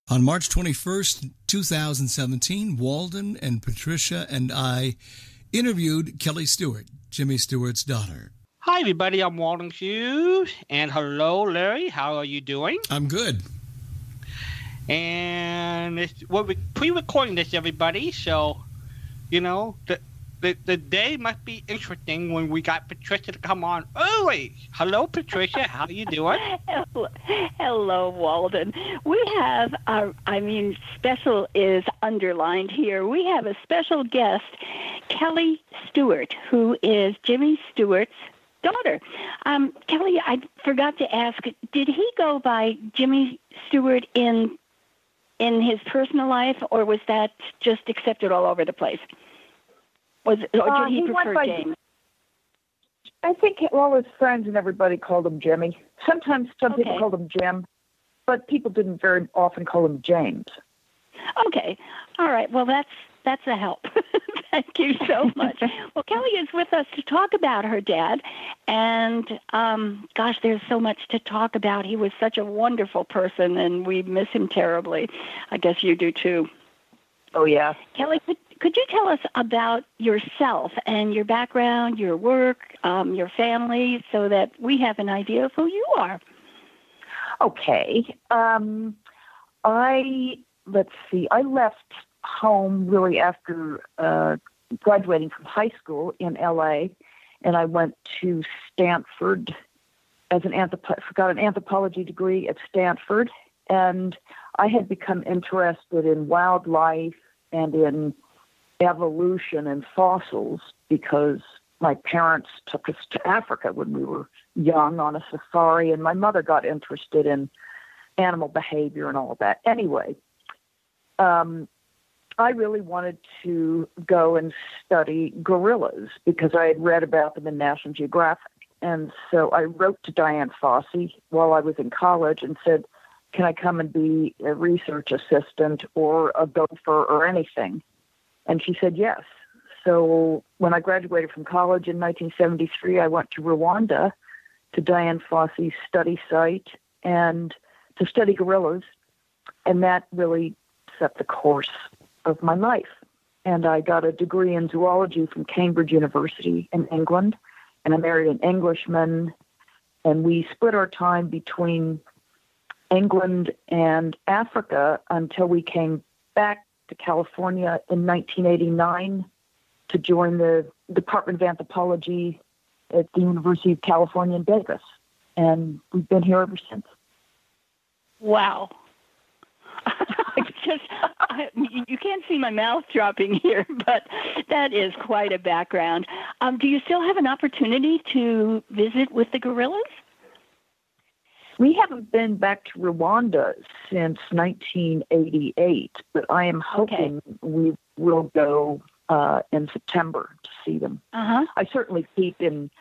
On March 21st, 2017, Walden and Patricia and I interviewed Kelly Stewart, Jimmy Stewart's daughter. Hi, everybody. I'm Walden Hughes. And hello, Larry. How are you doing? I'm good. And we're pre-recording this, everybody. So, you know, the day must be interesting when we got Patricia to come on early. Hello, Patricia. How are you doing? Hello, Walden. We have special is underlined here. We have a special guest, Kelly Stewart, who is Jimmy Stewart's daughter. Kelly, I forgot to ask, did he go by Jimmy Stewart in his personal life, or was that just accepted all over the place? Or did he prefer James? I think all his friends and everybody called him Jimmy. Sometimes some people called him Jim, but people didn't very often call him James. Okay. All right. Well, that's a help. Thank you so much. Well, Kelly is with us to talk about her dad. And, there's so much to talk about. He was such a wonderful person, and we miss him terribly. I guess you do, too. Oh, yeah. Kelly, could you tell us about yourself and your background, your work, your family, so that we have an idea of who you are? Okay. Let's see. I left home really after graduating from high school in L.A., and I went to Stanford as got an anthropology degree at Stanford, and I had become interested in wildlife and in evolution and fossils because my parents took us to Africa when we were young on a safari, and my mother got interested in animal behavior and all of that. Anyway, I really wanted to go and study gorillas because I had read about them in National Geographic. And so I wrote to Dian Fossey while I was in college and said, can I come and be a research assistant or a gopher or anything? And she said yes. So when I graduated from college in 1973, I went to Rwanda to Dian Fossey's study site and to study gorillas. And that really set the course of my life. And I got a degree in zoology from Cambridge University in England. And I married an Englishman. And we split our time between England and Africa until we came back to California in 1989 to join the Department of Anthropology at the University of California in Davis. And we've been here ever since. Wow. You can't see my mouth dropping here, but that is quite a background. Do you still have an opportunity to visit with the gorillas? We haven't been back to Rwanda since 1988, but I am hoping we will go in September to see them. Uh-huh. I certainly keep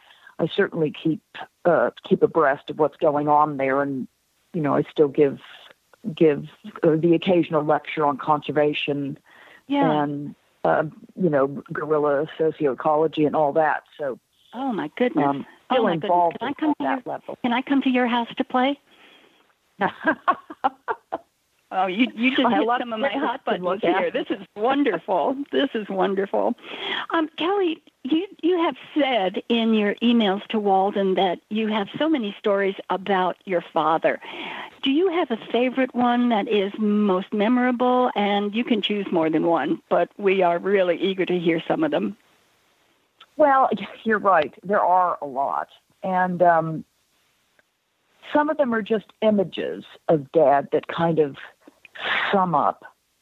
abreast of what's going on there, and I still give the occasional lecture on conservation and gorilla socioecology and all that. So, oh my goodness, still involved at that level. Can I come to your house to play? Oh, you just hit some of my hot buttons here. This is wonderful. This is wonderful. Kelly, you have said in your emails to Walden that you have so many stories about your father. Do you have a favorite one that is most memorable? And you can choose more than one, but we are really eager to hear some of them. Well, you're right. There are a lot. And some of them are just images of Dad that kind of sum up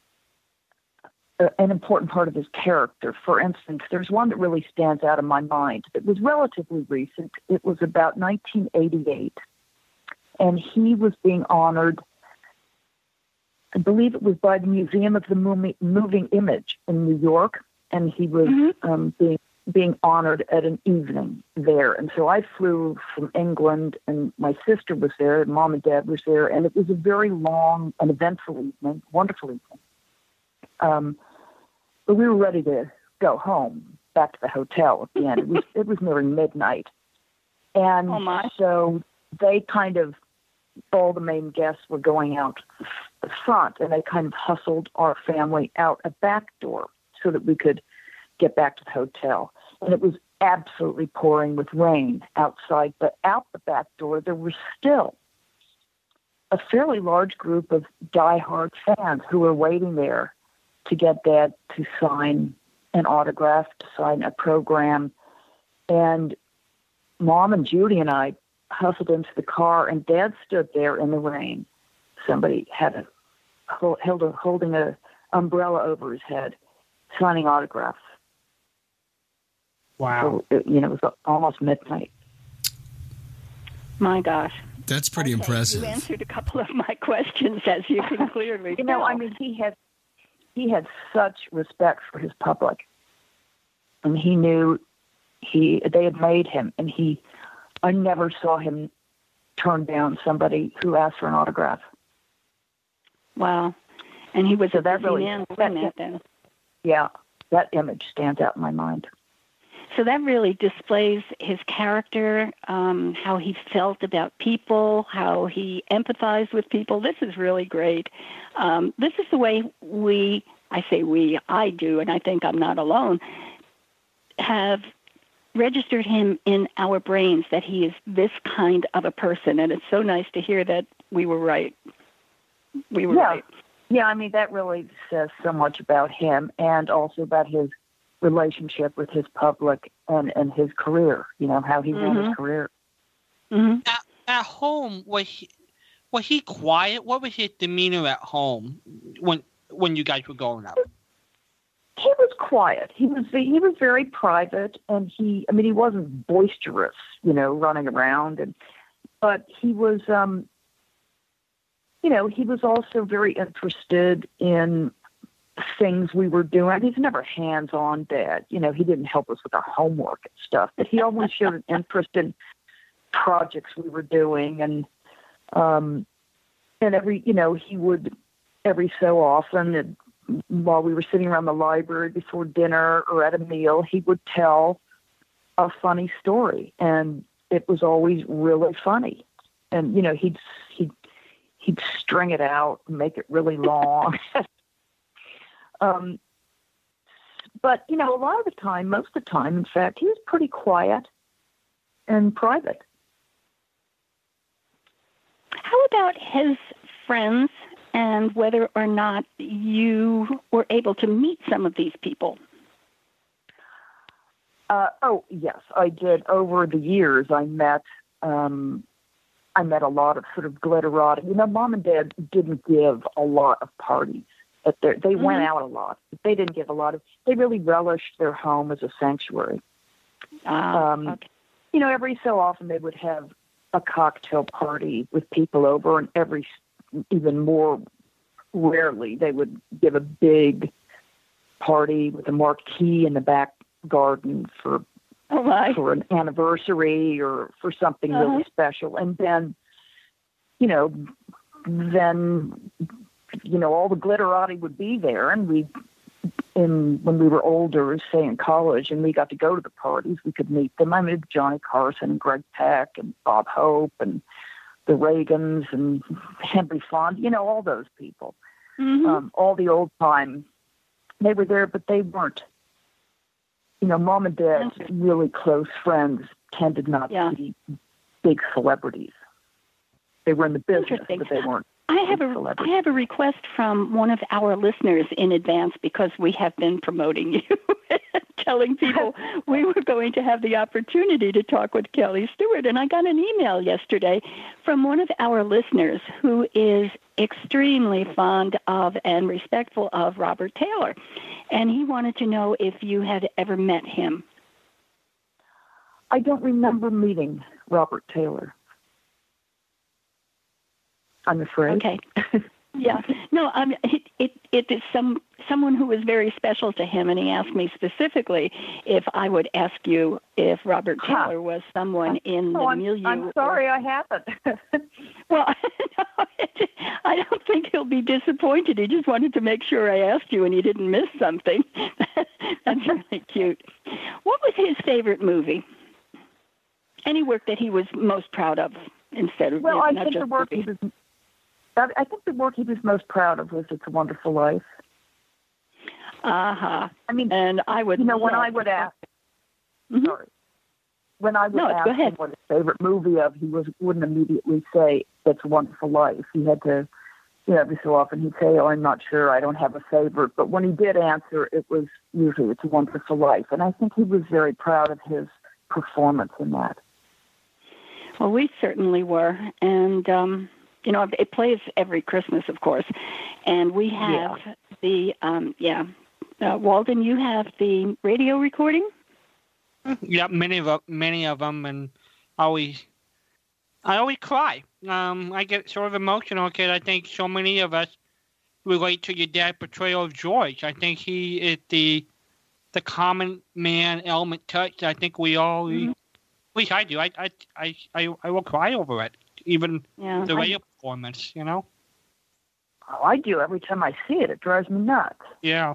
an important part of his character. For instance, there's one that really stands out in my mind that was relatively recent. It was about 1988, and he was being honored, I believe it was by the Museum of the Moving Image in New York, and he was being honored at an evening there. And so I flew from England, and my sister was there, and Mom and Dad was there, and it was a very long and eventful evening, wonderful evening. But we were ready to go home, back to the hotel at the end. It was nearly midnight. And so they all the main guests were going out the front, and they kind of hustled our family out a back door so that we could get back to the hotel. And it was absolutely pouring with rain outside, but out the back door there was still a fairly large group of diehard fans who were waiting there to get Dad to sign an autograph, to sign a program. And Mom and Judy and I hustled into the car, and Dad stood there in the rain. Somebody had holding an umbrella over his head, signing autographs. Wow. So, it was almost midnight. My gosh. That's pretty impressive. You answered a couple of my questions, as you can clearly tell. I mean, he had such respect for his public, and he knew they had made him, and I never saw him turn down somebody who asked for an autograph. Wow. And he was So a that busy really- man doing that then. Yeah, that image stands out in my mind. So that really displays his character, how he felt about people, how he empathized with people. This is really great. This is the way I do, and I think I'm not alone, have registered him in our brains that he is this kind of a person. And it's so nice to hear that we were right. We were right. Yeah, I mean, that really says so much about him and also about his relationship with his public and his career, how he ran his career. Mm-hmm. At home, was he quiet? What was his demeanor at home when you guys were growing up? He was quiet. He was very private, and he wasn't boisterous, running around, but he was, he was also very interested in things we were doing. He's never hands-on Dad. He didn't help us with our homework and stuff, but he always showed an interest in projects we were doing, and he would every so often, while we were sitting around the library before dinner or at a meal, he would tell a funny story, and it was always really funny. And he'd string it out and make it really long. But a lot of the time, most of the time, in fact, he was pretty quiet and private. How about his friends and whether or not you were able to meet some of these people? Oh, yes, I did. Over the years, I met a lot of sort of glitterati. Mom and Dad didn't give a lot of parties. They went out a lot, but they didn't give a lot of. They really relished their home as a sanctuary. Okay. Every so often they would have a cocktail party with people over, and even more rarely, they would give a big party with a marquee in the back garden for an anniversary or for something really special. And then, all the glitterati would be there, and when we were older, say in college, and we got to go to the parties, we could meet them. I met Johnny Carson and Greg Peck and Bob Hope and the Reagans and Henry Fonda, all those people. Mm-hmm. All the old time, they were there, but they weren't. Mom and Dad's really close friends tended not to be big celebrities. They were in the business, but they weren't. I have a request from one of our listeners in advance, because we have been promoting you, telling people we were going to have the opportunity to talk with Kelly Stewart. And I got an email yesterday from one of our listeners who is extremely fond of and respectful of Robert Taylor. And he wanted to know if you had ever met him. I don't remember meeting Robert Taylor, I'm afraid. Okay. Yeah. No, it is someone who was very special to him, and he asked me specifically if I would ask you if Robert Taylor was someone in the milieu. I'm sorry, I haven't. Well, no, I don't think he'll be disappointed. He just wanted to make sure I asked you and you didn't miss something. That's really cute. What was his favorite movie? Any work that he was most proud of instead of I not think just the work movies. I think the work he was most proud of was It's a Wonderful Life. Uh-huh. I mean, and I would, when I would ask, sorry, when I would ask him what his favorite movie of, he wouldn't immediately say It's a Wonderful Life. He had to, every so often he'd say, "Oh, I'm not sure. I don't have a favorite." But when he did answer, it was usually It's a Wonderful Life. And I think he was very proud of his performance in that. Well, we certainly were. And, it plays every Christmas, of course. And we have Walden, you have the radio recording? Yeah, many of them, and I always cry. I get sort of emotional because I think so many of us relate to your dad's portrayal of George. I think he is the common man element touch. I think we all, at least I do. I will cry over it, even the radio performance. Oh, I do every time I see it. It drives me nuts. Yeah.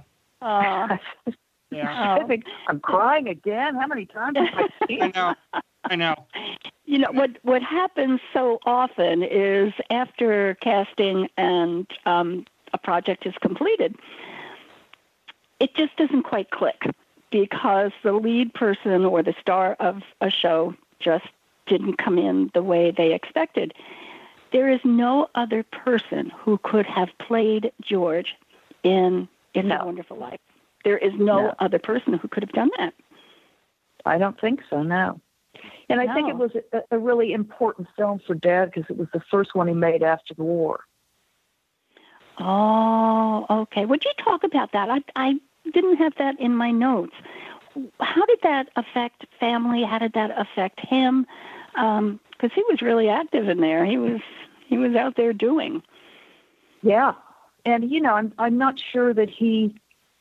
Yeah. I'm crying again. How many times have I seen it? I know. What happens so often is after casting and a project is completed, it just doesn't quite click because the lead person or the star of a show just didn't come in the way they expected. There is no other person who could have played George in It's a Wonderful Life. There is no other person who could have done that. I don't think so, no. And I think it was a really important film for Dad because it was the first one he made after the war. Oh, okay. Would you talk about that? I didn't have that in my notes. How did that affect family? How did that affect him? Because he was really active in there. He was out there doing. Yeah, and I'm not sure that he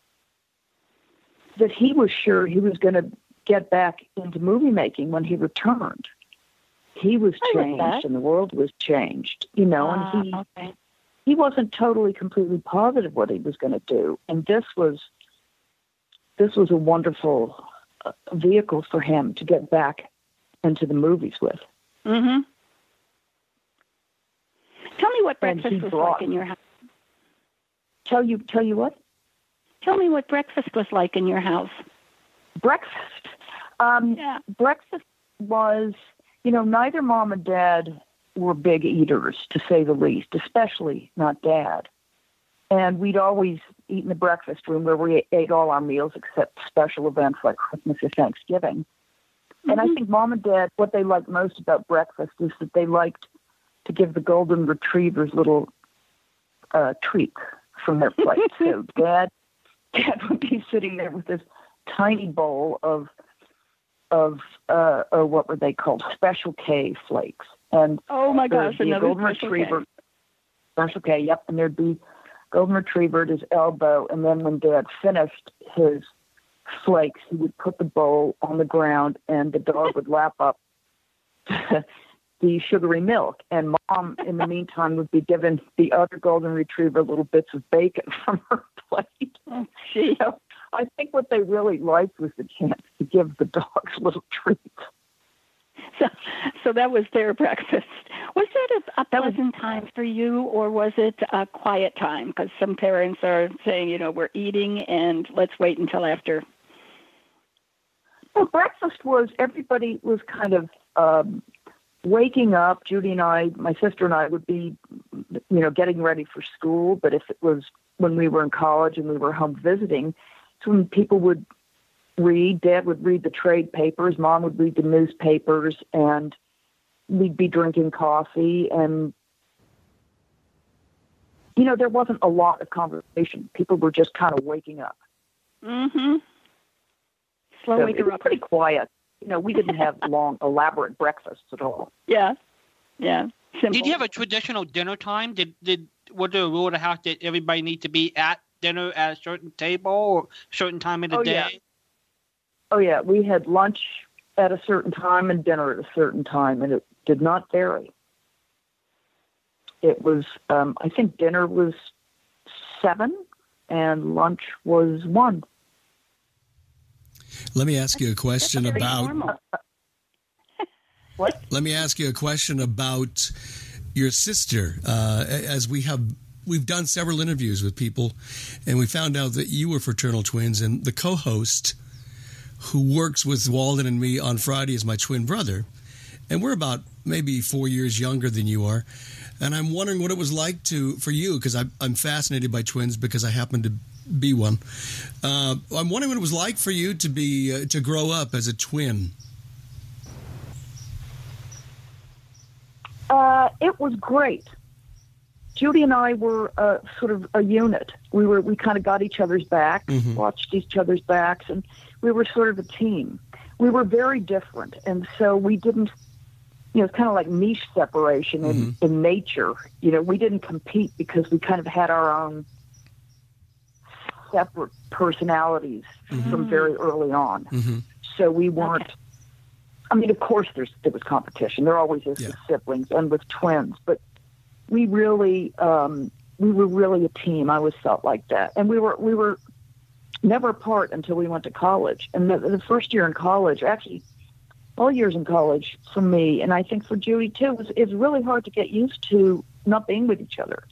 was sure he was going to get back into movie making when he returned. He was changed, and the world was changed. And he wasn't totally completely positive what he was going to do. And this was a wonderful vehicle for him to get back into the movies with. Mm-hmm. Tell me what breakfast was like in your house. Tell you what? Tell me what breakfast was like in your house. Breakfast? Breakfast was, neither Mom and Dad were big eaters, to say the least, especially not Dad. And we'd always eat in the breakfast room where we ate all our meals except special events like Christmas or Thanksgiving. Mm-hmm. And I think Mom and Dad, what they liked most about breakfast is that they liked to give the golden retrievers little treats from their plate. So Dad would be sitting there with this tiny bowl of what were they called? Special K flakes. And oh my gosh, another golden retriever. Special K, yep. And there'd be golden retriever at his elbow. And then when Dad finished his flakes, he would put the bowl on the ground, and the dog would lap up the sugary milk. And Mom, in the meantime, would be giving the other golden retriever little bits of bacon from her plate. Oh, gee. So I think what they really liked was the chance to give the dogs little treats. So that was their breakfast. Was that a pleasant time for you, or was it a quiet time? Because some parents are saying, we're eating and let's wait until after. Well, breakfast was, everybody was kind of waking up. Judy and I, my sister and I would be, getting ready for school. But if it was when we were in college and we were home visiting, it's when people would read. Dad would read the trade papers. Mom would read the newspapers, and we'd be drinking coffee. And, there wasn't a lot of conversation. People were just kind of waking up. Mm-hmm. Slow so waking it was up. pretty quiet. We didn't have long, elaborate breakfasts at all. Yeah. Simple. Did you have a traditional dinner time? Was there a rule of the house that everybody need to be at dinner at a certain table or a certain time of the day? Yeah. Oh, yeah. We had lunch at a certain time and dinner at a certain time, and it did not vary. It was, I think dinner was 7 and lunch was 1. Let me ask you a question about... What? Let me ask you a question about your sister, as we've done several interviews with people, and we found out that you were fraternal twins, and the co-host who works with Walden and me on Friday is my twin brother, and we're about maybe 4 years younger than you are. And I'm wondering what it was like for you, because I'm fascinated by twins because I happen to be one. I'm wondering what it was like for you to grow up as a twin. It was great. Judy and I were sort of a unit. We kind of got each other's backs, Mm-hmm. watched each other's backs, and we were sort of a team. We were very different, and so we didn't. It's kind of like niche separation in nature. We didn't compete because we kind of had our own separate personalities from very early on. Mm-hmm. So we weren't. Okay. I mean, of course, there was competition. There always is with siblings and with twins, but we really we were really a team. I always felt like that, and we were never apart until we went to college. And the first year in college, actually, all years in college for me, and I think for Judy too, it's really hard to get used to not being with each other.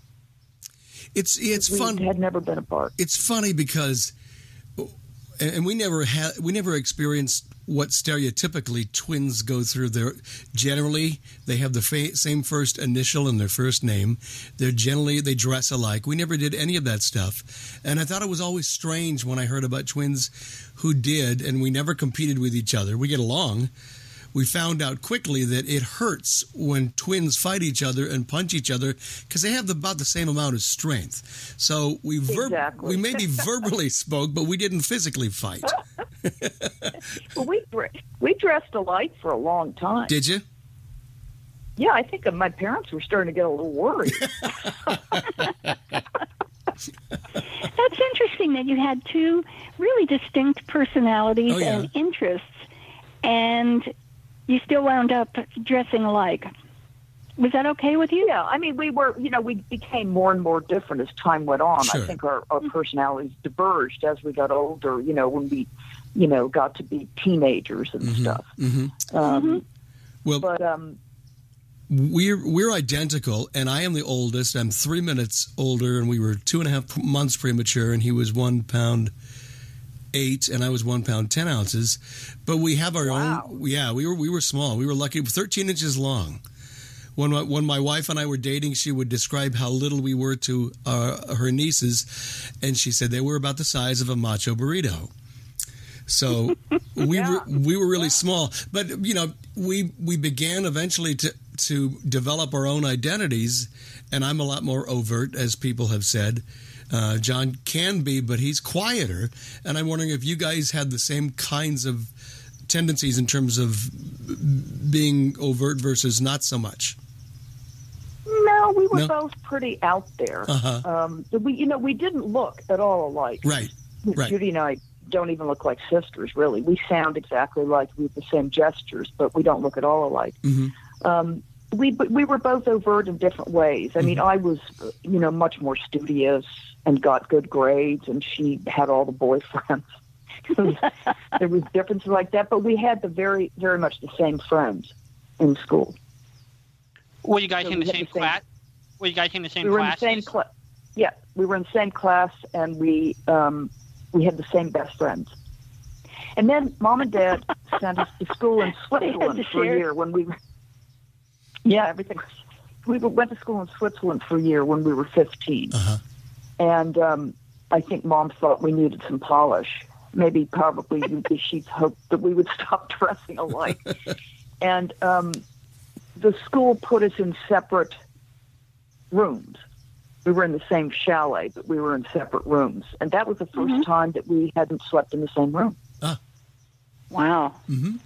It's fun. We had never been apart. It's funny because, and we never experienced what stereotypically twins go through. Generally, they have the same first initial and their first name. They dress alike. We never did any of that stuff, and I thought it was always strange when I heard about twins who did, and we never competed with each other. We get along. We found out quickly that it hurts when twins fight each other and punch each other because they have about the same amount of strength. So we maybe verbally spoke, but we didn't physically fight. Well, we dressed alike for a long time. Did you? Yeah, I think my parents were starting to get a little worried. That's interesting that you had two really distinct personalities and interests, and you still wound up dressing alike. Was that okay with you? Yeah, I mean, we became more and more different as time went on. Sure. I think our personalities diverged as we got older, when we, got to be teenagers and stuff. Mm-hmm. We're identical, and I am the oldest. I'm 3 minutes older, and we were 2.5 months premature, and he was 1 pound 8, and I was 1 pound 10 ounces. But we have our own. Yeah, we were small. We were lucky. 13 inches long. When my wife and I were dating, she would describe how little we were to her nieces, and she said they were about the size of a macho burrito. So we were really small, but we began eventually to develop our own identities, and I'm a lot more overt, as people have said. John can be, but he's quieter, and I'm wondering if you guys had the same kinds of tendencies in terms of being overt versus not so much. No, we were both pretty out there. Uh-huh. We didn't look at all alike. Right. Judy and I don't even look like sisters, really. We sound exactly like we have the same gestures, but we don't look at all alike. Mm-hmm. We were both overt in different ways. I mean, I was, much more studious and got good grades, and she had all the boyfriends. There was differences like that, but we had very, very much the same friends in school. Were you guys in the same class? Were you guys in the same class? We were in the same class. Yeah, we were in the same class, and we had the same best friends. And then Mom and Dad sent us to school in Switzerland for a year when we were. Yeah, everything. We went to school in Switzerland for a year when we were 15. Uh-huh. And I think Mom thought we needed some polish. Probably, she hoped that we would stop dressing alike. And the school put us in separate rooms. We were in the same chalet, but we were in separate rooms. And that was the first time that we hadn't slept in the same room. Ah. Wow. Mm-hmm.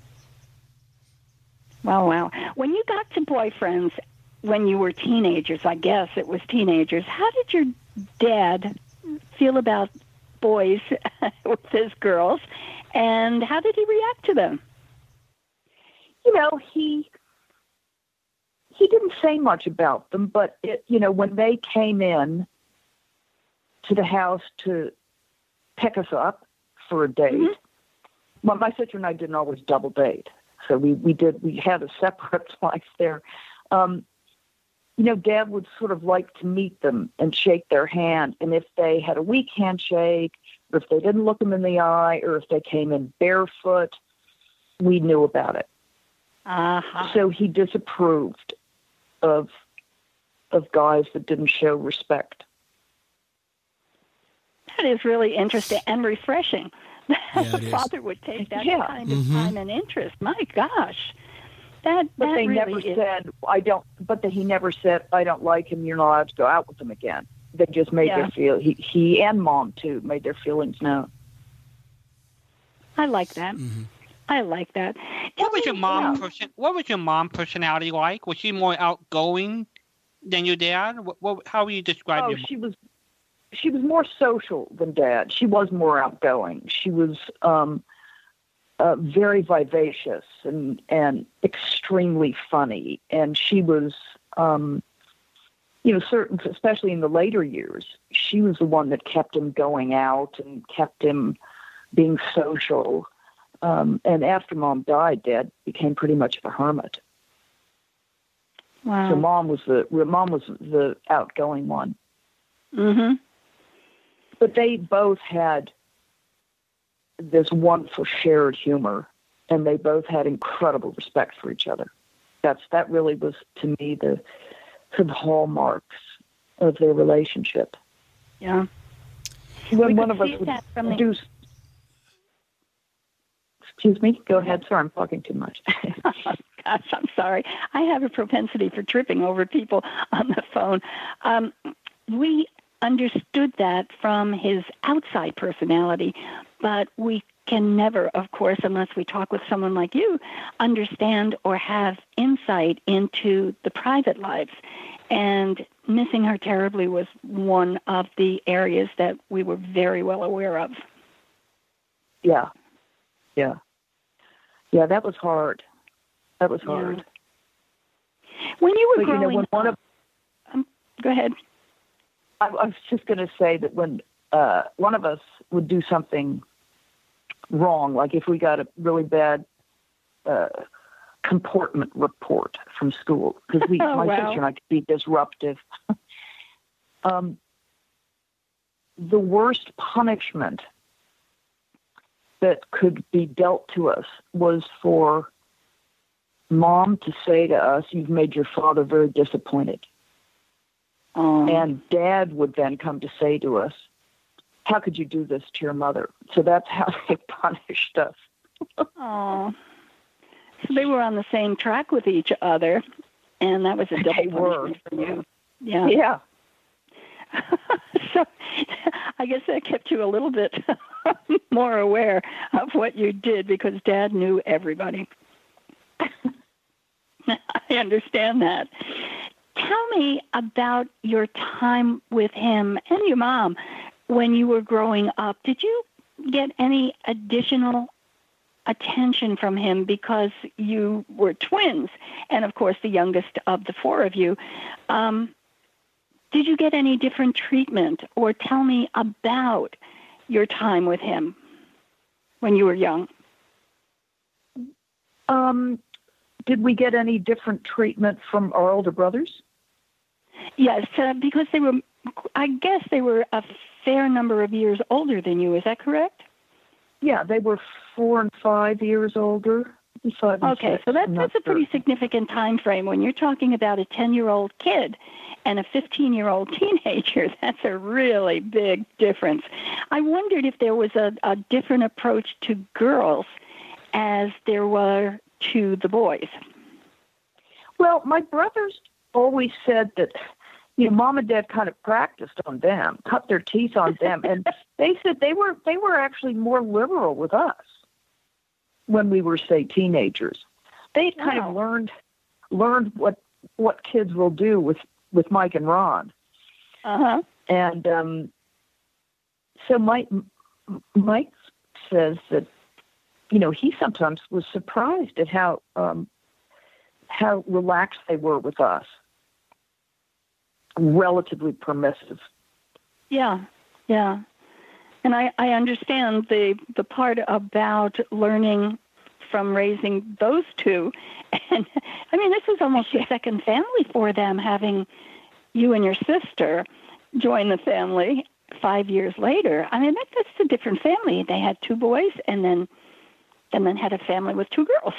Wow. When you got to boyfriends when you were teenagers, I guess it was teenagers, how did your dad feel about boys with his girls, and how did he react to them? He didn't say much about them, but when they came in to the house to pick us up for a date, well, my sister and I didn't always double date, so we had a separate life there. Dad would sort of like to meet them and shake their hand. And if they had a weak handshake, or if they didn't look them in the eye, or if they came in barefoot, we knew about it. Uh-huh. So he disapproved of guys that didn't show respect. That is really interesting and refreshing. Yeah, The father would take that Yeah. kind of time and interest. My gosh. But they really never is. said, I don't, but he never said, I don't like him, you're not allowed to go out with him again. They just made their he and Mom, too, made their feelings known. I like that. Mm-hmm. I like that. What was your mom personality like? Was she more outgoing than your dad? How would you describe your mom? She was more social than Dad. She was more outgoing. She was very vivacious and extremely funny. And she was, certain, especially in the later years, she was the one that kept him going out and kept him being social. And after Mom died, Dad became pretty much of a hermit. Wow. So Mom was the outgoing one. Mm-hmm. But they both had this wonderful shared humor, and they both had incredible respect for each other. That really was, to me, the sort of hallmarks of their relationship. Yeah. When one of us would do... Excuse me? Go ahead. Sorry, I'm talking too much. Gosh, I'm sorry. I have a propensity for tripping over people on the phone. We understood that from his outside personality, but we can never, of course, unless we talk with someone like you, understand or have insight into the private lives. And missing her terribly was one of the areas that we were very well aware of. Yeah. Yeah. Yeah, that was hard. That was hard. Yeah. When you were growing up... go ahead. I was just going to say that when one of us would do something wrong, like if we got a really bad comportment report from school, because my sister and I could be disruptive. The worst punishment that could be dealt to us was for Mom to say to us, "You've made your father very disappointed." And Dad would then come to say to us, "How could you do this to your mother?" So that's how they punished us. Oh, so they were on the same track with each other, and that was a double punishment for you. Yeah. Yeah. So I guess that kept you a little bit more aware of what you did because Dad knew everybody. I understand that. Tell me about your time with him and your mom when you were growing up. Did you get any additional attention from him because you were twins and, of course, the youngest of the four of you? Did you get any different treatment? Or tell me about your time with him when you were young. Did we get any different treatment from our older brothers? Yes, because I guess they were a fair number of years older than you. Is that correct? Yeah, they were 4 and 5 years older. 5 and okay, 6, so that's a pretty significant time frame. When you're talking about a 10-year-old kid and a 15-year-old teenager, that's a really big difference. I wondered if there was a different approach to girls as there were to the boys. Well, my brothers always said that, Mom and Dad kind of practiced on them, cut their teeth on them, and they said they were actually more liberal with us when we were, say, teenagers. They kind of learned what kids will do with Mike and Ron. Uh-huh. And so Mike says that, he sometimes was surprised at how relaxed they were with us. Relatively permissive. Yeah, yeah. And I understand the part about learning from raising those two and I mean, this is almost a second family for them, having you and your sister join the family 5 years later. I mean, that's a different family. They had 2 boys and then had a family with 2 girls.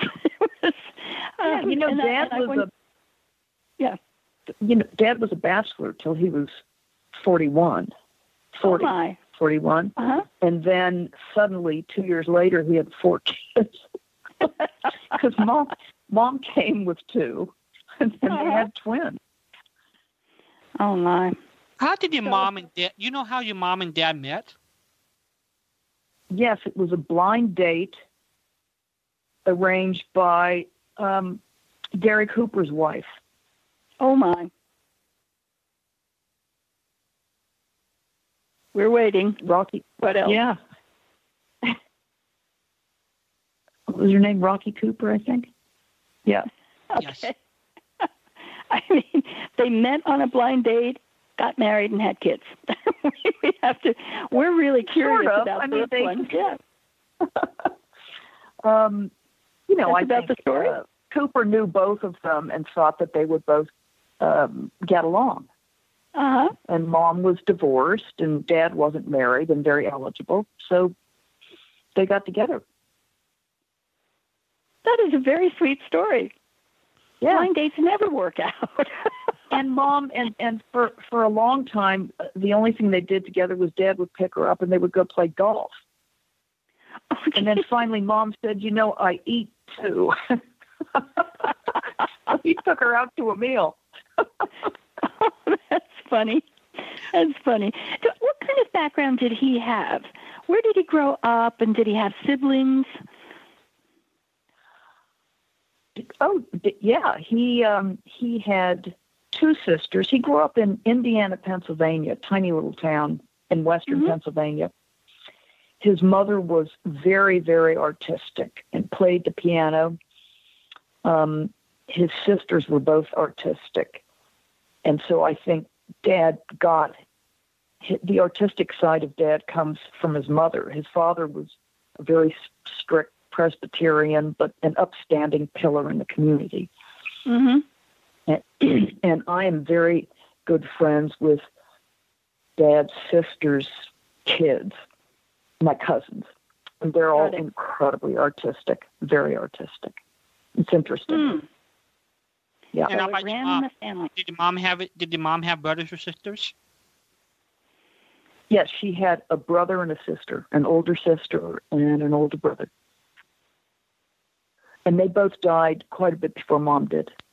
Dad was a bachelor till he was 41. 40, oh my. 41. Uh-huh. And then suddenly 2 years later he had 4 kids. Because mom came with 2 and then they had twins. Oh my. How did your mom and dad, you know how your mom and dad met? Yes, it was a blind date arranged by Gary Cooper's wife. Oh my. We're waiting. Rocky. What else? Yeah. What was her name? Rocky Cooper, I think. Yeah. Okay. Yes. I mean, they met on a blind date, got married, and had kids. We're really curious Sort of. about this one. Yeah. I about think the story? Cooper knew both of them and thought that they would both get along. Uh-huh. And Mom was divorced and Dad wasn't married and very eligible. So they got together. That is a very sweet story. Yeah. Blind dates never work out. And Mom, and for a long time, the only thing they did together was Dad would pick her up and they would go play golf. Okay. And then finally Mom said, I eat too. He took her out to a meal. Oh, that's funny. That's funny. So what kind of background did he have? Where did he grow up, and did he have siblings? Oh, yeah. He had 2 sisters. He grew up in Indiana, Pennsylvania, a tiny little town in western Pennsylvania. His mother was very, very artistic and played the piano. His sisters were both artistic. And so I think Dad got the artistic side of Dad comes from his mother. His father was a very strict Presbyterian, but an upstanding pillar in the community. Mm-hmm. And I am very good friends with Dad's sister's kids, my cousins. And they're all incredibly artistic, very artistic. It's interesting. Mm. Yeah. And So how it about your ran in mom? the family. Did your mom have brothers or sisters? Yes, she had a brother and a sister, an older sister and an older brother. And they both died quite a bit before Mom did.